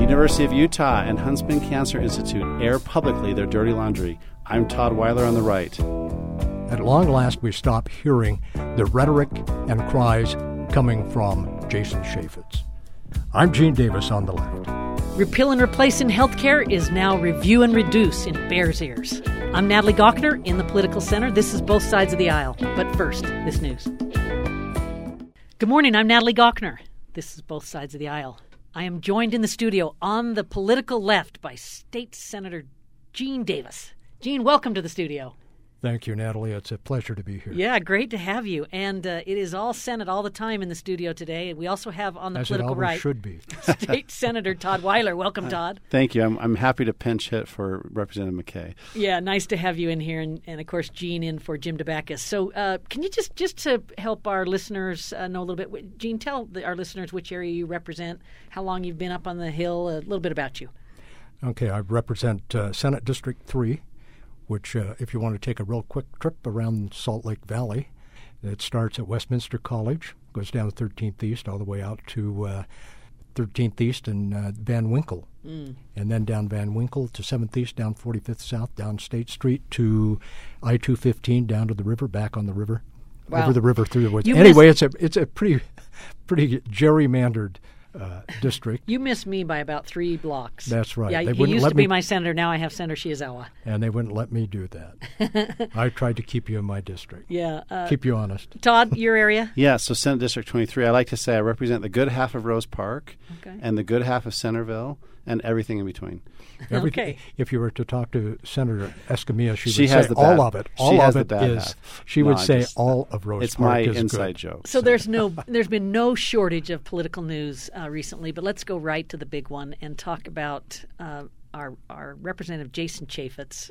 University of Utah and Huntsman Cancer Institute air publicly their dirty laundry. I'm Todd Weiler on the right. At long last, we stop hearing the rhetoric and cries coming from Jason Chaffetz. I'm Gene Davis on the left. Repeal and replace in healthcare is now review and reduce in Bears Ears. I'm Natalie Gochner in the Political Center. This is Both Sides of the Aisle. But first, this news. Good morning, I'm Natalie Gochner. This is Both Sides of the Aisle. I am joined in the studio on the political left by State Senator Gene Davis. Gene, welcome to the studio. Thank you, Natalie. It's a pleasure to be here. Yeah, great to have you. And it is all Senate all the time in the studio today. We also have on the As political it always right should be. State Senator Todd Weiler. Welcome, Todd. Thank you. I'm happy to pinch hit for Representative McKay. Yeah, nice to have you in here, and of course Gene in for Jim DeBacchus. So can you just to help our listeners know a little bit, Gene, tell our listeners which area you represent, how long you've been up on the Hill, a little bit about you. Okay, I represent Senate District 3, which if you want to take a real quick trip around Salt Lake Valley, it starts at Westminster College, goes down 13th East all the way out to 13th East and Van Winkle. And then down Van Winkle to 7th East, down 45th South, down State Street to I-215, down to the river, back on the river, over the river through the woods. Anyway, it's a pretty gerrymandered district. You missed me by about 3 blocks. That's right. Yeah, he used to be my senator. Now I have Senator Shiezawa. And they wouldn't let me do that. I tried to keep you in my district. Yeah. Keep you honest. Todd, your area? Yeah, so Senate District 23, I like to say I represent the good half of Rose Park and the good half of Centerville and everything in between. Okay. If you were to talk to Senator Escamilla, she would has say the all bad, of it. All of it is. half. She would say all of Rose it's Park my is inside good. joke. So there's been no shortage of political news recently, but let's go right to the big one and talk about our Representative Jason Chaffetz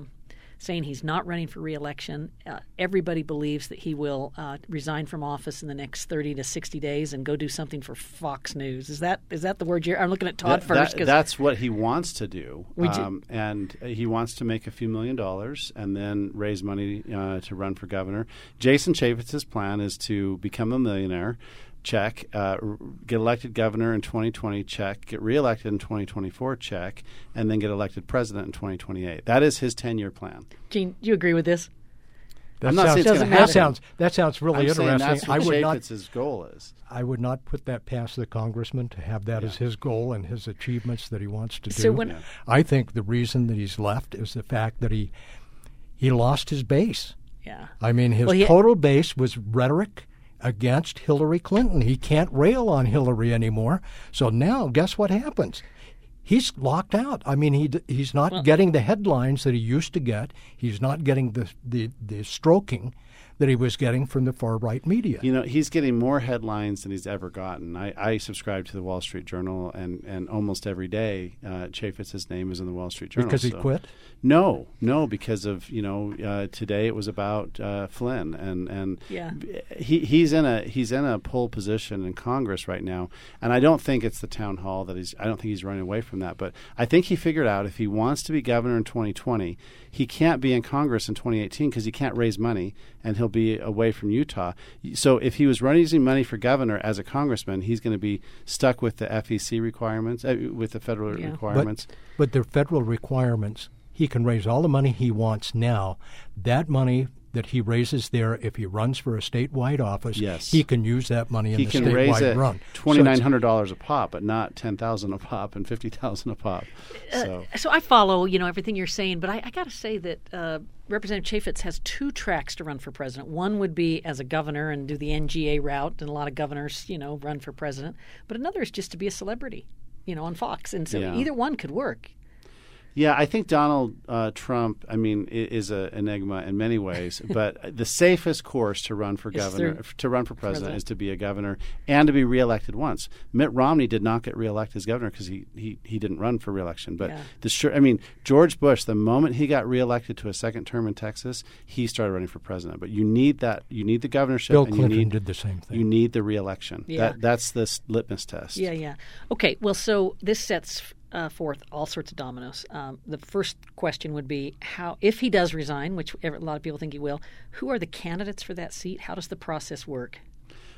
saying he's not running for re-election. Everybody believes that he will resign from office in the next 30 to 60 days and go do something for Fox News. Is that the word I'm looking at Todd first. That's what he wants to do. And he wants to make a few $1 million and then raise money to run for governor. Jason Chaffetz's plan is to become a millionaire, check, get elected governor in 2020, check, get reelected in 2024, check, and then get elected president in 2028. That is his 10-year plan. Gene, do you agree with this? I'm not saying it's going to happen. That sounds really interesting. That's what Chaffetz's goal is. I would not put that past the congressman to have that as his goal and his achievements that he wants to do. I think the reason that he's left is the fact that he lost his base. Yeah. I mean, his total base was rhetoric against Hillary Clinton. He can't rail on Hillary anymore. So now, guess what happens? He's locked out. I mean, he's not getting the headlines that he used to get. He's not getting the stroking that he was getting from the far-right media. You know, he's getting more headlines than he's ever gotten. I subscribe to the Wall Street Journal, and almost every day Chaffetz's name is in the Wall Street Journal. Because he quit? No, because of, today it was about Flynn, and he's in a pole position in Congress right now, and I don't think it's the town hall I don't think he's running away from that, but I think he figured out if he wants to be governor in 2020, he can't be in Congress in 2018 because he can't raise money, and he'll be away from Utah. So if he was raising money for governor as a congressman, he's going to be stuck with the FEC requirements, with the federal requirements. But the federal requirements, he can raise all the money he wants now. That money that he raises there, if he runs for a statewide office, he can use that money in the statewide run. He can raise it $2,900 a pop, but not $10,000 a pop and $50,000 a pop. So I follow, everything you're saying, but I got to say that Representative Chaffetz has 2 tracks to run for president. One would be as a governor and do the NGA route, and a lot of governors, run for president. But another is just to be a celebrity, on Fox. And so either one could work. Yeah, I think Donald Trump, is an enigma in many ways. But the safest course to run for president is to be a governor and to be reelected once. Mitt Romney did not get reelected as governor because he didn't run for reelection. But George Bush, the moment he got reelected to a second term in Texas, he started running for president. But you need that. You need the governorship. Bill Clinton did the same thing. You need the reelection. Yeah. That's the litmus test. Yeah. Okay. Well, so this sets forth all sorts of dominoes. The first question would be if he does resign, which a lot of people think he will, who are the candidates for that seat? How does the process work?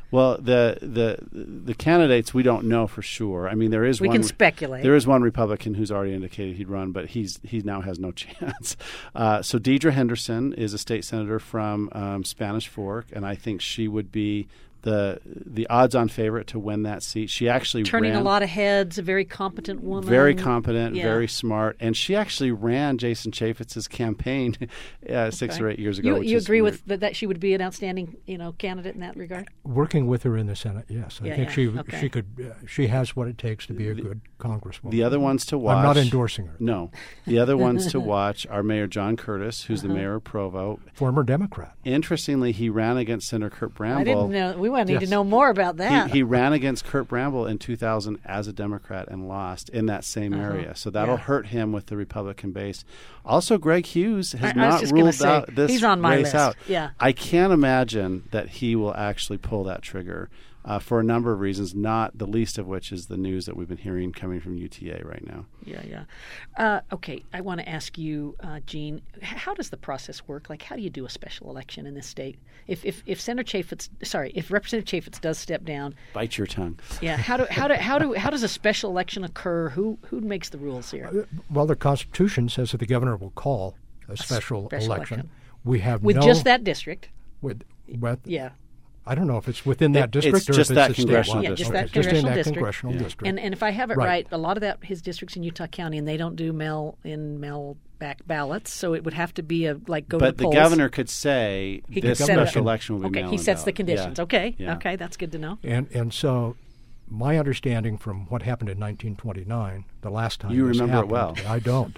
Well, the candidates we don't know for sure. I mean, we can speculate. There is one Republican who's already indicated he'd run, but he now has no chance. So Deidre Henderson is a state senator from Spanish Fork, and I think she would be the odds-on favorite to win that seat. She actually turning ran a lot of heads, a very competent woman. Very competent, very smart, and she actually ran Jason Chaffetz's campaign 6 or 8 years ago. You agree with that she would be an outstanding candidate in that regard? Working with her in the Senate, yes, I think she could. She has what it takes to be a good congresswoman. The other ones to watch. I'm not endorsing her. No, the other ones to watch are Mayor John Curtis, who's the mayor of Provo, former Democrat. Interestingly, he ran against Senator Kurt Bramble. I didn't know. We need to know more about that. He ran against Kurt Bramble in 2000 as a Democrat and lost in that same area. So that'll hurt him with the Republican base. Also, Greg Hughes has not ruled out this he's on my race list. out. Yeah. I can't imagine that he will actually pull that trigger for a number of reasons, not the least of which is the news that we've been hearing coming from UTA right now. Yeah. Okay, I want to ask you, Gene, how does the process work? Like, how do you do a special election in this state? If Representative Chaffetz does step down, bite your tongue. Yeah. How does a special election occur? Who makes the rules here? Well, the Constitution says that the governor will call a special election. We have with just that district. Yeah. I don't know if it's within that district or just if that it's congressional district. Just that congressional district. Congressional district. And if I have it right, a lot of his districts in Utah County, and they don't do mail back ballots, so it would have to be go to the polls. But the governor could say this special election will be mail-in he sets the conditions. Yeah. Okay, that's good to know. And so my understanding from what happened in 1929, the last time you this remember happened, it well. I don't.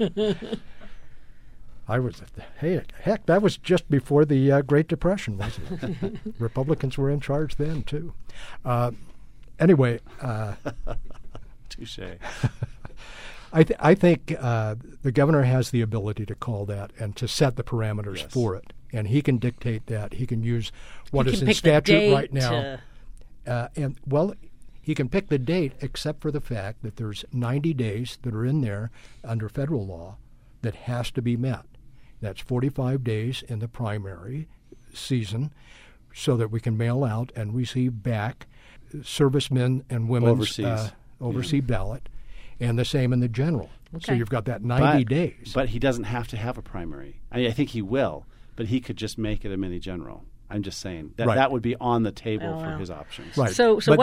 Heck, that was just before the Great Depression, wasn't it? Republicans were in charge then, too. Anyway. Touche. I think the governor has the ability to call that and to set the parameters for it. And he can dictate that. He can use what is in statute right now. He can pick the date except for the fact that there's 90 days that are in there under federal law that has to be met. That's 45 days in the primary season so that we can mail out and receive back servicemen and women's overseas ballot, and the same in the general. Okay. So you've got that 90 days. But he doesn't have to have a primary. I think he will, but he could just make it a mini general. I'm just saying that would be on the table for his options. Right.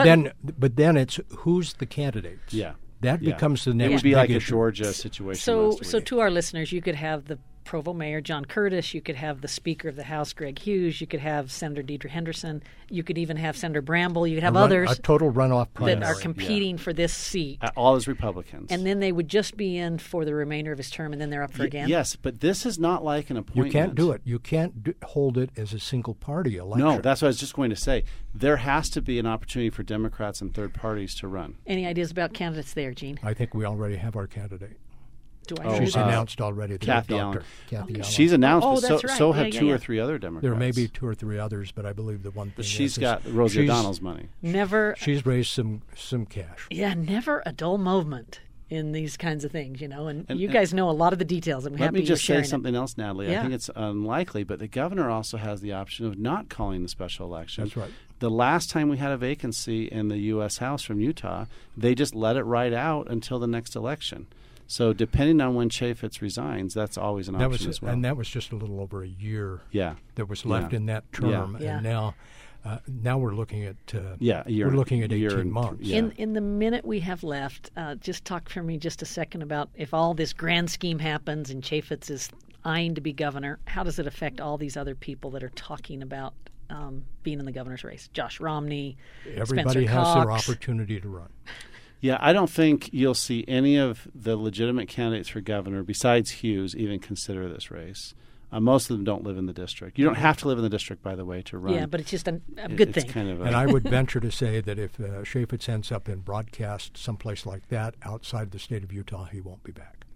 But then it's who's the candidates. Yeah. That becomes the next. It would be like issue. a Georgia situation. So to our listeners, you could have the Provo Mayor John Curtis, you could have the Speaker of the House Greg Hughes, you could have Senator Deidre Henderson, you could even have Senator Bramble, you could have others a total runoff primary that are competing for this seat. All as Republicans. And then they would just be in for the remainder of his term, and then they're up for again? Yes, but this is not like an appointment. You can't do it. You can't hold it as a single-party election. No, that's what I was just going to say. There has to be an opportunity for Democrats and third parties to run. Any ideas about candidates there, Gene? I think we already have our candidate. She's announced already. Kathy Allen. Kathy Allen. She's announced, but that's right. so have two or three other Democrats. There may be two or three others, but I believe the one thing but she's got Rosie O'Donnell's money. She's raised some cash. Yeah, never a dull moment in these kinds of things, and you guys know a lot of the details. I'm happy let me just say sharing something else, Natalie. Yeah. I think it's unlikely, but the governor also has the option of not calling the special election. That's right. The last time we had a vacancy in the U.S. House from Utah, they just let it ride out until the next election. So depending on when Chaffetz resigns, that's always an option as well. And that was just a little over a year that was left in that term. Yeah. And now we're looking at we're looking at 18 months. Yeah. In the minute we have left, just talk for me just a second about if all this grand scheme happens and Chaffetz is eyeing to be governor, how does it affect all these other people that are talking about being in the governor's race? Josh Romney, everybody Spencer has Cox. their opportunity to run. Yeah, I don't think you'll see any of the legitimate candidates for governor, besides Hughes, even consider this race. Most of them don't live in the district. You don't have to live in the district, by the way, to run. Yeah, but it's just a good thing. Kind of and I would venture to say that if Chaffetz ends up in broadcast someplace like that outside the state of Utah, he won't be back.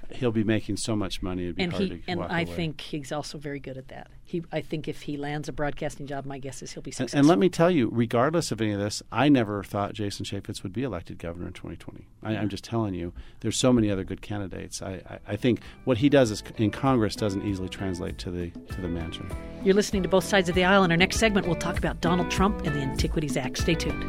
he'll be making so much money. It'd be hard to walk away. Think he's also very good at that. I think if he lands a broadcasting job, my guess is he'll be successful. And let me tell you, regardless of any of this, I never thought Jason Chaffetz would be elected governor in 2020. I'm just telling you, there's so many other good candidates. I think what he does in Congress doesn't easily translate to the mansion. You're listening to Both Sides of the Aisle. In our next segment, we'll talk about Donald Trump and the Antiquities Act. Stay tuned.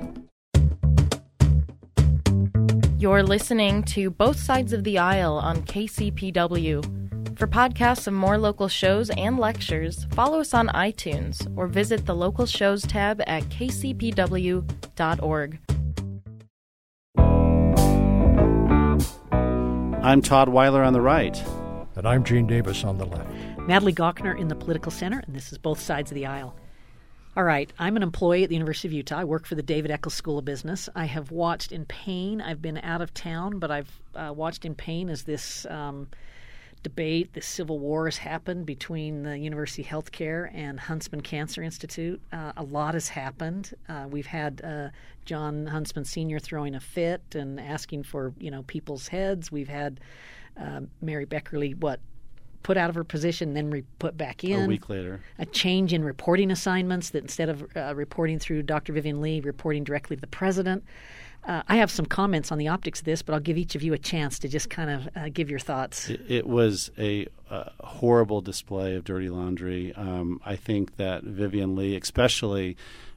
You're listening to Both Sides of the Aisle on KCPW. For podcasts of more local shows and lectures, follow us on iTunes or visit the Local Shows tab at kcpw.org. I'm Todd Weiler on the right. And I'm Gene Davis on the left. Natalie Gochner in the Political Center, and this is Both Sides of the Aisle. All right, I'm an employee at the University of Utah. I work for the David Eccles School of Business. I have watched in pain. I've been out of town, but I've watched in pain as this debate, this civil war has happened between the University Healthcare and Huntsman Cancer Institute. A lot has happened. We've had John Huntsman Sr. throwing a fit and asking for people's heads. We've had Mary Beckerly, put out of her position, then put back in. A week later. A change in reporting assignments, that instead of reporting through Dr. Vivian Lee, reporting directly to the president. I have some comments on the optics of this, but I'll give each of you a chance to just kind of give your thoughts. It was a horrible display of dirty laundry. I think that Vivian Lee, especially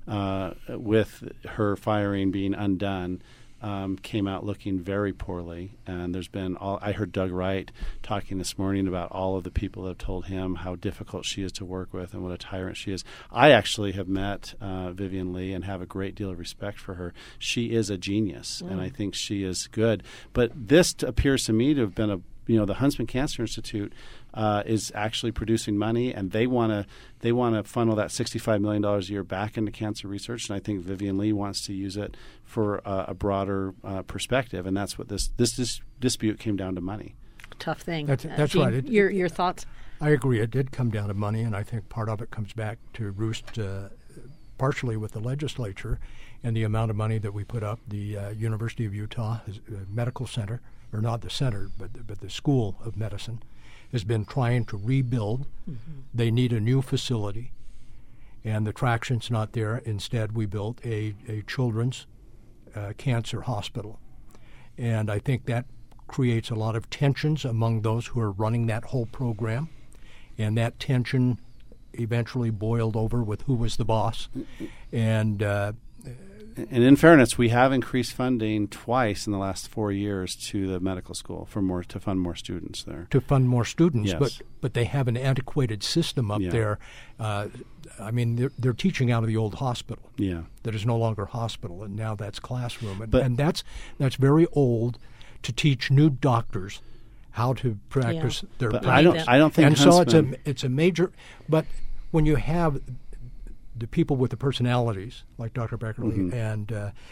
with her firing being undone, came out looking very poorly. And there's been I heard Doug Wright talking this morning about all of the people that have told him how difficult she is to work with and what a tyrant she is. I actually have met Vivian Lee and have a great deal of respect for her. She is a genius, and I think she is good. But this appears to me to have been the Huntsman Cancer Institute is actually producing money, and they want to funnel that $65 million a year back into cancer research. And I think Vivian Lee wants to use it for a broader perspective, and that's what this dispute came down to money. Tough thing. That's Gene, right. Your thoughts? I agree. It did come down to money, and I think part of it comes back to roost partially with the legislature and the amount of money that we put up. The University of Utah Medical Center, or not the center, but the School of Medicine, has been trying to rebuild. Mm-hmm. They need a new facility, and the traction's not there. Instead, we built a children's cancer hospital. And I think that creates a lot of tensions among those who are running that whole program, and that tension eventually boiled over with who was the boss. And in fairness, we have increased funding twice in the last 4 years to the medical school to fund more students there. To fund more students, yes. But they have an antiquated system up there. They're teaching out of the old hospital. Yeah, that is no longer hospital, and now that's classroom, and that's very old to teach new doctors how to practice their. But I don't think. And Huntsman, so it's a major. But when you have the people with the personalities like Dr. Beckerly and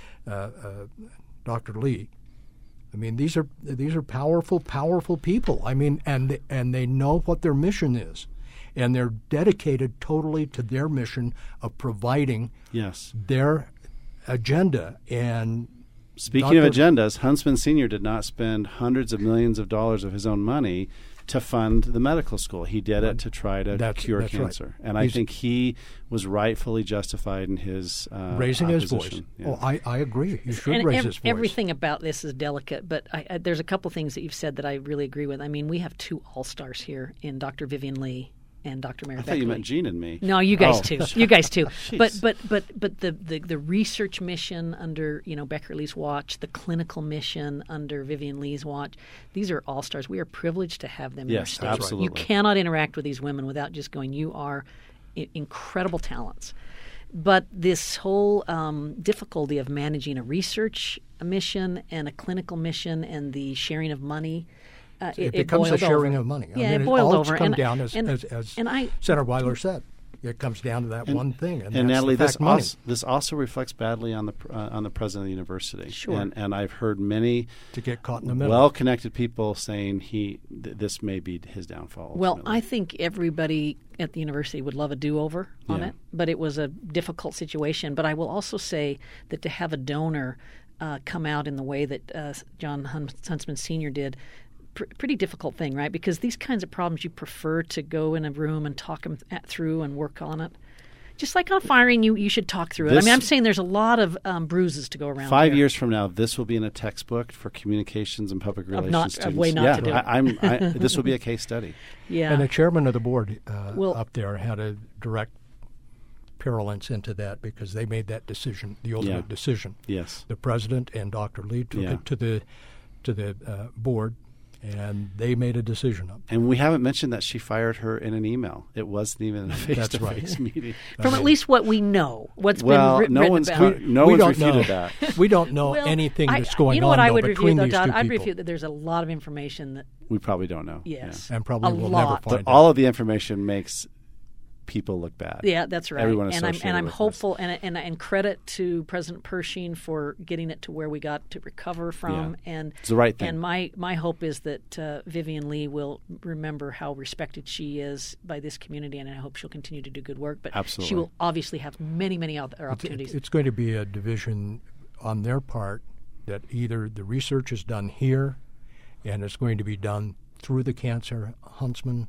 Dr. Lee, I mean, these are powerful people. I mean, and they know what their mission is, and they're dedicated totally to their mission of providing their agenda. And speaking of agendas, Huntsman Sr. did not spend hundreds of millions of dollars of his own money to fund the medical school. He did it to try to cure cancer. Right. And I think he was rightfully justified in his raising opposition. His voice. Yeah. Well, I agree. He should raise his voice. Everything about this is delicate, but there's a couple things that you've said that I really agree with. I mean, we have two all-stars here in Dr. Vivian Lee and Dr. Mary Beckerly. I thought you meant Gene and me. No, you guys too. You guys too. But Jeez. the research mission under Beckerly's watch, the clinical mission under Vivian Lee's watch, these are all stars. We are privileged to have them in our state. Absolutely. You cannot interact with these women without just going, you are incredible talents. But this whole difficulty of managing a research mission and a clinical mission and the sharing of money. It becomes a sharing of money. Yeah, it boiled all over. Comes down, as Senator Weiler said, it comes down to that one thing. And Natalie, this also reflects badly on the president of the university. Sure. And I've heard many to get caught in the middle. Well-connected people saying this may be his downfall. Well, ultimately. I think everybody at the university would love a do-over on it, but it was a difficult situation. But I will also say that to have a donor come out in the way that John Huntsman Sr. did pretty difficult thing, right? Because these kinds of problems, you prefer to go in a room and talk them through and work on it. Just like on firing, you should talk through it. I mean, I'm saying there's a lot of bruises to go around. 5 years from now, this will be in a textbook for communications and public relations students. A way not to do it. This will be a case study. Yeah. And the chairman of the board up there had a direct parallels into that because they made that decision, the ultimate decision. Yes. The president and Dr. Lee took it to the board, and they made a decision. And we haven't mentioned that she fired her in an email. It wasn't even a face-to-face meeting. From at least what we know, what's been written about. No one's refuted that. We don't know anything that's going on. You know what I would between refute, these though, two Todd? I'd people. refute that there's a lot of information that we probably don't know. Yes, and probably will never find out. All of the information makes people look bad. Yeah, that's right. Everyone and I'm hopeful, and credit to President Pershing for getting it to where we got to recover from. And it's the right thing. And my hope is that Vivian Lee will remember how respected she is by this community, and I hope she'll continue to do good work. But absolutely, she will obviously have many other opportunities. It's going to be a division on their part that either the research is done here, and it's going to be done through the Cancer Huntsman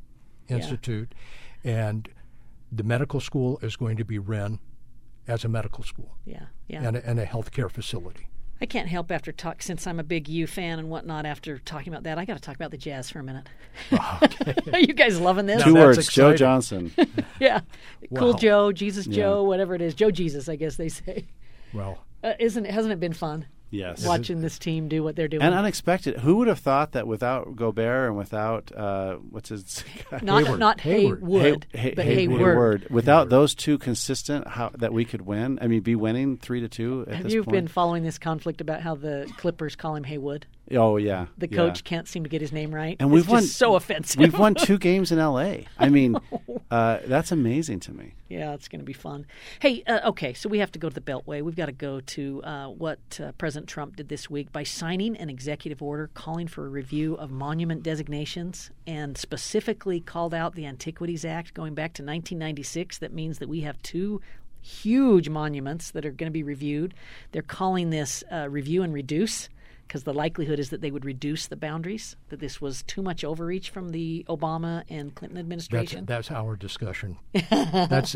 Institute. And the medical school is going to be run as a medical school. And a healthcare facility. I can't help since I'm a big U fan and whatnot, after talking about that, I got to talk about the Jazz for a minute. Okay. Are you guys loving this? 2 words, Joe Johnson. Yeah. Wow. Cool Joe, Jesus Joe, whatever it is. Joe Jesus, I guess they say. Well. Hasn't it been fun? Yes. Watching this team do what they're doing. And unexpected. Who would have thought that without Gobert and without, what's his guy? Not Hayward, but Hayward. Without those two consistent, that we could win? I mean, be winning 3-2 at this point? Have you been following this conflict about how the Clippers call him Haywood? Oh, yeah. The coach can't seem to get his name right. And we've won so offensive. We've won 2 games in L.A. I mean, that's amazing to me. Yeah, it's going to be fun. Hey, okay, so we have to go to the Beltway. We've got to go to what President Trump did this week by signing an executive order calling for a review of monument designations, and specifically called out the Antiquities Act going back to 1996. That means that we have 2 huge monuments that are going to be reviewed. They're calling this review and reduce, because the likelihood is that they would reduce the boundaries, that this was too much overreach from the Obama and Clinton administration. That's our discussion. That's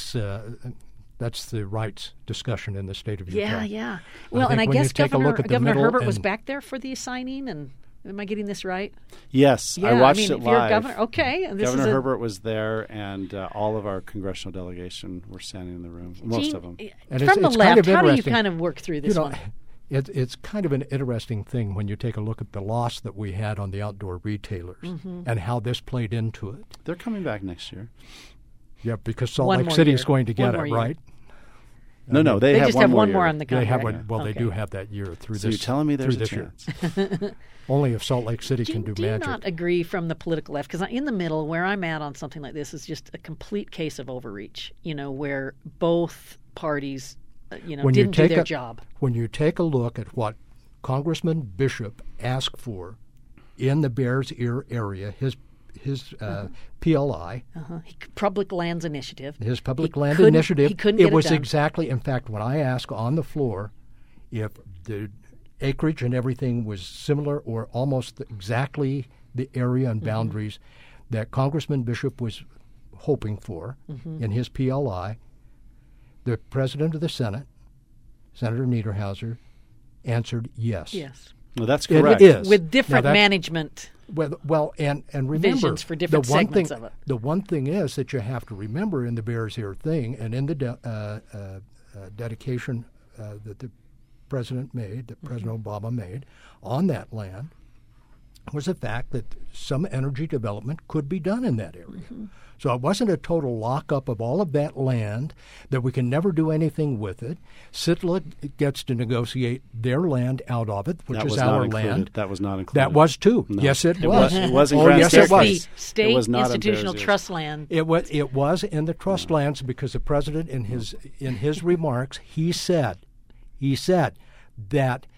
the rights discussion in the state of Utah. Yeah. Well, and I guess Governor Herbert was back there for the signing, and am I getting this right? Yes, I watched it live. Governor Herbert was there, and all of our congressional delegation were standing in the room, most of them. And from the left, how do you kind of work through this one? It's kind of an interesting thing when you take a look at the loss that we had on the outdoor retailers and how this played into it. They're coming back next year. Yeah, because Salt Lake City is going to get it, right? No, they have just one have more one year. more on the contract. They have they do have that year through so this. You're telling me there's a year. chance. Only if Salt Lake City can do magic. Do you not agree from the political left? Because in the middle, where I'm at on something like this is just a complete case of overreach, where both parties, didn't do their job. When you take a look at what Congressman Bishop asked for in the Bears Ear area, his PLI, Public Lands Initiative. His Public Land Initiative. He couldn't get it was done. Exactly, in fact, when I asked on the floor if the acreage and everything was similar or almost exactly the area and boundaries that Congressman Bishop was hoping for in his PLI, the President of the Senate, Senator Niederhauser, answered yes. Yes. Well, that's correct. It is. With different management Well, and remember, visions for different segments of it. The one thing is that you have to remember in the Bears Ear thing and in the dedication that the President made, that President Obama made on that land, was the fact that some energy development could be done in that area. So it wasn't a total lockup of all of that land that we can never do anything with it. Sitla gets to negotiate their land out of it, which is our land. That was not included. That was too. No. Yes, it was. It was in Yes, it was. The state institutional trust land. It was in the trust lands because the president, in his remarks, he said that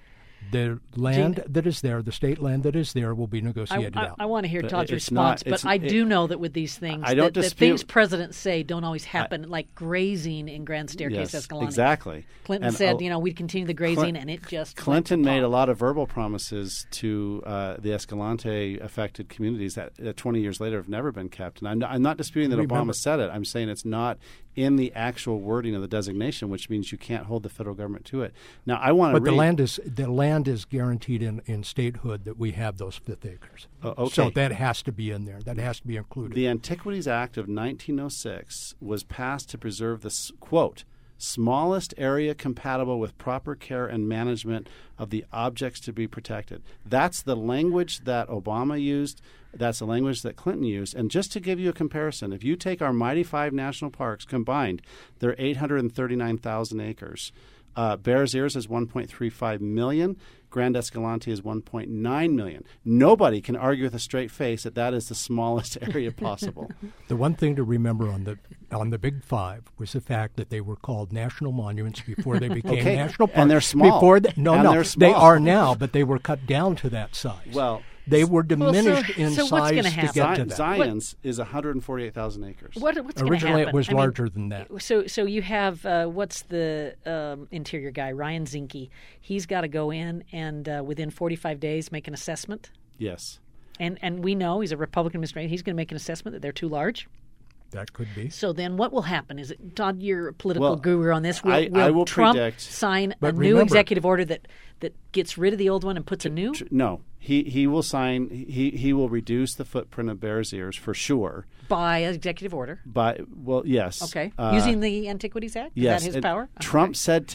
The land that is there, the state land that is there, will be negotiated out. I want to hear But Todd's it's response, not- but I do know that with these things, I don't that dispute- things presidents say don't always happen, like grazing in Grand Staircase Escalante. Exactly. Clinton And, said, we'd continue the grazing, and it just Clinton went to made a pot. lot of verbal promises to the Escalante-affected communities that 20 years later have never been kept. And I'm not disputing that Obama said it. I'm saying it's not in the actual wording of the designation, which means you can't hold the federal government to it. Now, I want to But the land is guaranteed in statehood that we have those 5 acres. Okay. So that has to be in there. That has to be included. The Antiquities Act of 1906 was passed to preserve the, quote, smallest area compatible with proper care and management of the objects to be protected. That's the language that Obama used. That's the language that Clinton used. And just to give you a comparison, if you take our mighty 5 national parks combined, they're 839,000 acres. Bears Ears is 1.35 million. Grand Escalante is 1.9 million. Nobody can argue with a straight face that that is the smallest area possible. The one thing to remember on the Big 5 was the fact that they were called national monuments before they became national parks. And they're small. They are now, but they were cut down to that size. Well, they were diminished in so what's size gonna to happen? get to that. Zion's is 148,000 acres. What's going to happen? Originally, it was I mean, larger than that. So you have what's the interior guy, Ryan Zinke? He's got to go in and within 45 days make an assessment. Yes. And we know he's a Republican administrator. He's going to make an assessment that they're too large. That could be. So then what will happen? Is it, Todd, you're a political guru on this. I will Trump predict, sign a but new remember, executive order that gets rid of the old one and puts a new? No. He will sign. He will reduce the footprint of Bears Ears for sure. By executive order. Yes. Okay. Using the Antiquities Act? Yes. Is that his power? Trump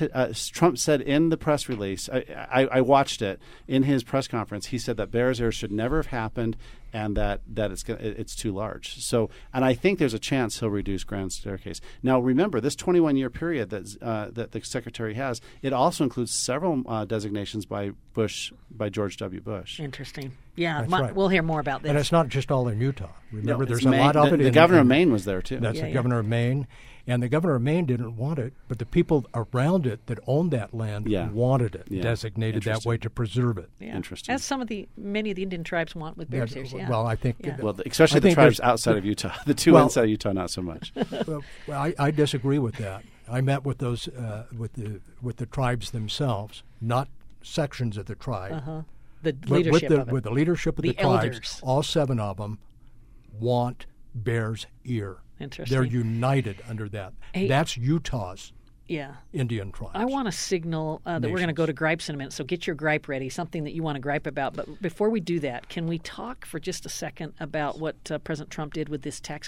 said in the press release. I watched it in his press conference. He said that Bears Ears should never have happened, and that it's too large. So, and I think there's a chance he'll reduce Grand Staircase. Now, remember this 21-year period that the secretary has. It also includes several designations by George W. Bush. Interesting. Yeah, That's right. We'll hear more about this. And it's not just all in Utah. Remember, No, there's it's a Maine. lot of it. The governor of Maine was there too. That's the governor of Maine. And the governor of Maine didn't want it, but the people around it that owned that land wanted it designated that way to preserve it. Yeah. Interesting. As many of the Indian tribes want with Bears Ears. Yeah. Well, I think. Well, especially the tribes outside of Utah. The two inside of Utah, not so much. Well, I disagree with that. I met with those with the tribes themselves, not sections of the tribe. The leadership of it. With the leadership of the elders. tribes, all 7 of them want Bears Ear. Interesting. They're united under that. Hey, that's Utah's Yeah. Indian tribes. I want to signal that we're going to go to gripes in a minute, so get your gripe ready, something that you want to gripe about. But before we do that, can we talk for just a second about what President Trump did with this tax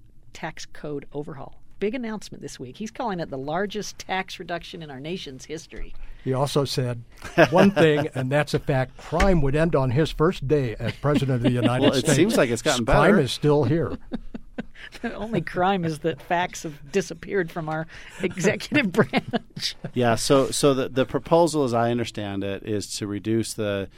code overhaul? Big announcement this week. He's calling it the largest tax reduction in our nation's history. He also said one thing, and that's a fact. Crime would end on his first day as president of the United States. Well, it seems like it's gotten better. Crime is still here. The only crime is that facts have disappeared from our executive branch. Yeah, so the proposal, as I understand it, is to reduce the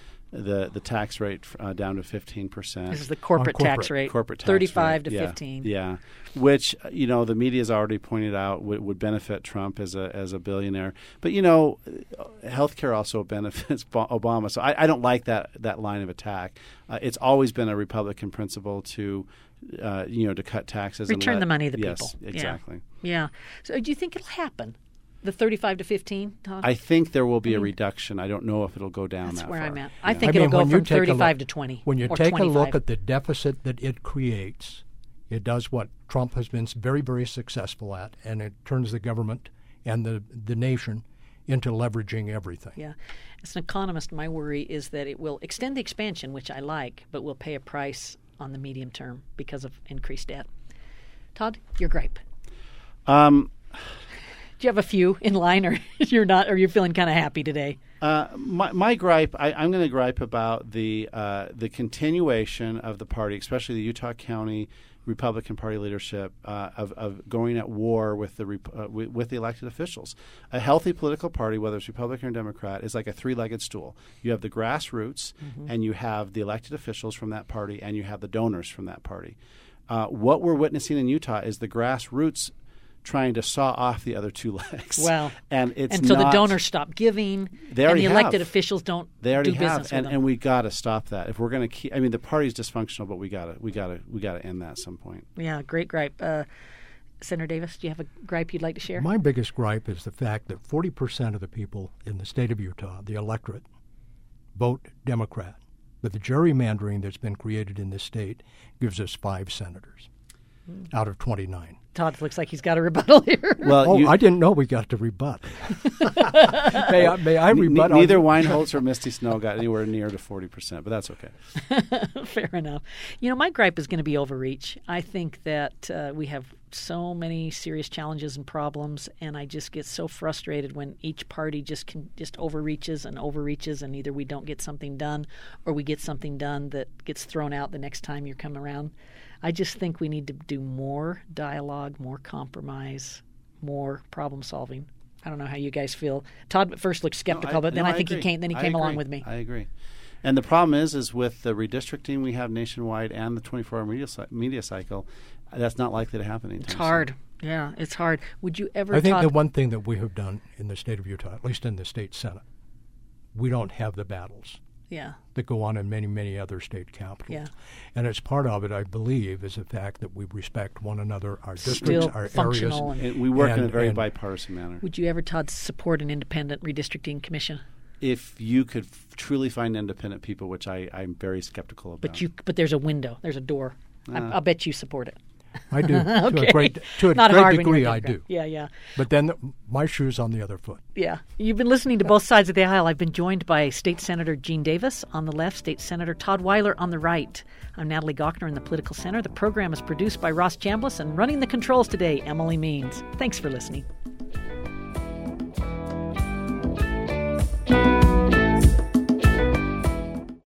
tax rate down to 15%. This is the corporate tax rate, corporate tax 35 rate. to 15. Yeah, which the media has already pointed out would benefit Trump as a billionaire. But healthcare also benefits Obama. So I don't like that line of attack. It's always been a Republican principle to cut taxes, return the money to the people. people. Yes, exactly. Yeah. So do you think it'll happen? The 35 to 15, Todd? I think there will be a reduction. I don't know if it'll go down That's that where far. I'm at. I think it'll go from 35 to 20. When you or take 25. a look at the deficit that it creates, it does what Trump has been very, very successful at, and it turns the government and the nation into leveraging everything. Yeah. As an economist, my worry is that it will extend the expansion, which I like, but will pay a price on the medium term because of increased debt. Todd, your gripe. Do you have a few in line, or you're not? Or you're feeling kind of happy today? My gripe, I'm going to gripe about the continuation of the party, especially the Utah County Republican Party leadership, of going at war with the elected officials. A healthy political party, whether it's Republican or Democrat, is like a 3-legged stool. You have the grassroots, and you have the elected officials from that party, and you have the donors from that party. What we're witnessing in Utah is the grassroots trying to saw off the other two legs. Well, and it's until not, the donors stop giving, they already and the elected have. officials don't They already do have, business with them. and we got to stop that. If we're going to keep, I mean, the party's dysfunctional, but we got to end that at some point. Yeah, great gripe. Senator Davis, do you have a gripe you'd like to share? My biggest gripe is the fact that 40% of the people in the state of Utah, the electorate, vote Democrat. But the gerrymandering that's been created in this state gives us 5 senators out of 29. Todd looks like he's got a rebuttal here. Well, I didn't know we got to rebut. may I rebut? Neither Weinholz or Misty Snow got anywhere near to 40%, but that's okay. Fair enough. My gripe is going to be overreach. I think that we have so many serious challenges and problems, and I just get so frustrated when each party just overreaches, and either we don't get something done or we get something done that gets thrown out the next time you come around. I just think we need to do more dialogue, more compromise, more problem solving. I don't know how you guys feel. Todd at first looked skeptical, but then I think he came along with me. I agree. And the problem is with the redistricting we have nationwide and the 24-hour media cycle, that's not likely to happen anytime It's hard. Yeah, it's hard. Would you ever? I think the one thing that we have done in the state of Utah, at least in the state Senate, we don't have the battles. Yeah. That go on in many, many other state capitals. Yeah. And as part of it, I believe, is the fact that we respect one another, our districts, Still our functional areas. And we work in a very bipartisan manner. Would you ever, Todd, support an independent redistricting commission? If you could truly find independent people, which I'm very skeptical about. But there's a window. There's a door. I'll bet you support it. I do. Okay. To a great degree, I do. Yeah. But then my shoe's on the other foot. Yeah. You've been listening to Both Sides of the Aisle. I've been joined by State Senator Gene Davis on the left, State Senator Todd Weiler on the right. I'm Natalie Gochner in the Political Center. The program is produced by Ross Chambliss, and running the controls today, Emily Means. Thanks for listening.